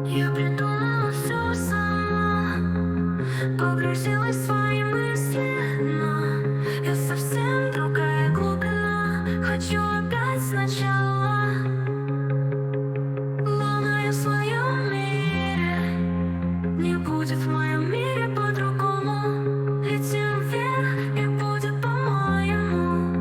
Я придумала все сама, погрузилась в свои мысли, но я совсем другая глубина. Хочу опять сначала, луна в своем мире, не будет в моем мире по-другому. Летим вверх, и будет по-моему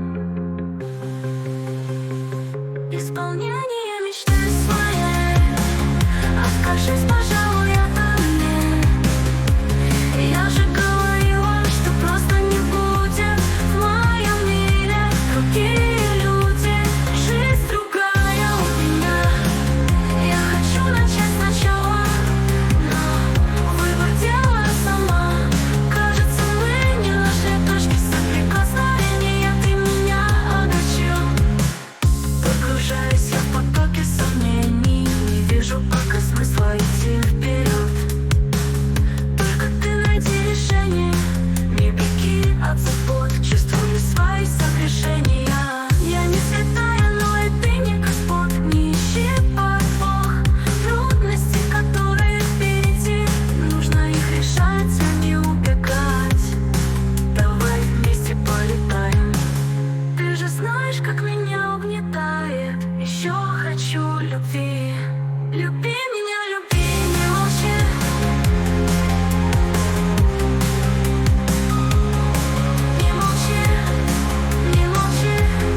исполнение мечты своей. Откажись, пожалуй, от мне. Я же говорила, что просто не будет в моем мире другие люди. Жизнь другая у меня. Я хочу начать сначала, но выбор делаю сама. Кажется, мы не нашли точки соприкосновения. Ты меня огорчил. Погружаюсь я в потоки сомнений, не вижу пока смысла идти вперед. Только ты найди решение, не беги от забот, чувствую свои согрешения. Я не святая, но и ты не Господь. Не ищи подвох, трудности, которые впереди, нужно их решать, а не убегать. Давай вместе полетаем. Ты же знаешь, как меня угнетает. Еще хочу любви. Люби меня, люби, не молчи. Не молчи, не молчи.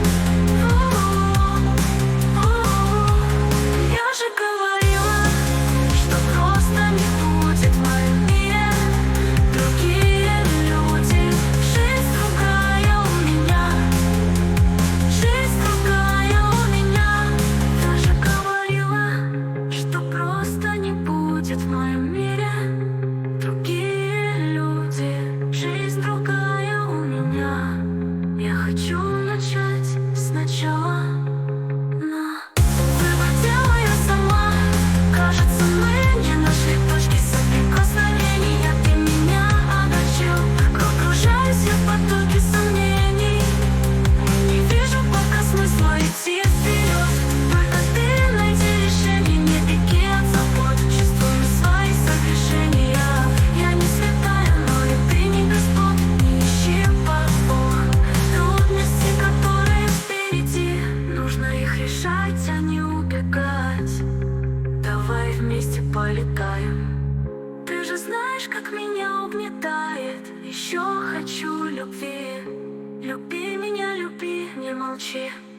Я же говорила, что просто не будет в моем мире другие люди. Жизнь другая у меня. Жизнь другая у меня. Я же говорила, что просто не будет в моем мире другие люди. Жизнь другая у меня. Я хочу начать сначала, но выбор делаю сама. Кажется, мы не нашли точки соприкосновения. Ты меня огорчил. Погружаюсь я в потоки сомнений, не вижу пока смысла идти вперед. Только ты найди решение, не беги от забот, чувствую свои согрешения. Я не святая, но и ты не Господь. Не ищи подвох, трудности, которые впереди, нужно их решать, а не убегать. Давай вместе полетаем. Ты же знаешь, как меня угнетает. Еще хочу любви. Люби меня, люби, не молчи.